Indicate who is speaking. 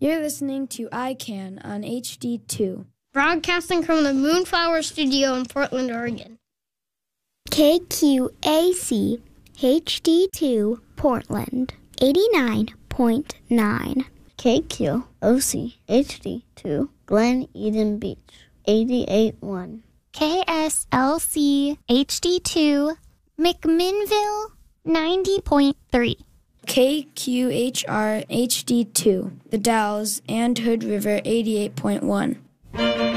Speaker 1: You're listening to iCan on HD2.
Speaker 2: Broadcasting from the Moonflower Studio in Portland, Oregon.
Speaker 3: KQAC HD2 Portland 89.9.
Speaker 4: KQOC HD2 Glen Eden Beach 88.1.
Speaker 5: KSLC HD2 McMinnville 90.3.
Speaker 1: KQHR HD2, The Dalles and Hood River 88.1.